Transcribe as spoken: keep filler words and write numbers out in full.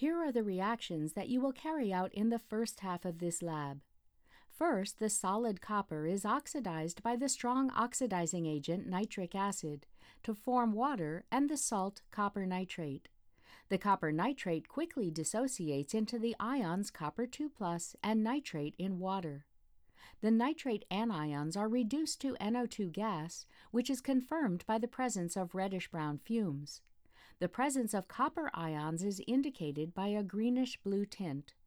Here are the reactions that you will carry out in the first half of this lab. First, the solid copper is oxidized by the strong oxidizing agent nitric acid to form water and the salt copper nitrate. The copper nitrate quickly dissociates into the ions copper two plus and nitrate in water. The nitrate anions are reduced to N O two gas, which is confirmed by the presence of reddish-brown fumes. The presence of copper ions is indicated by a greenish-blue tint.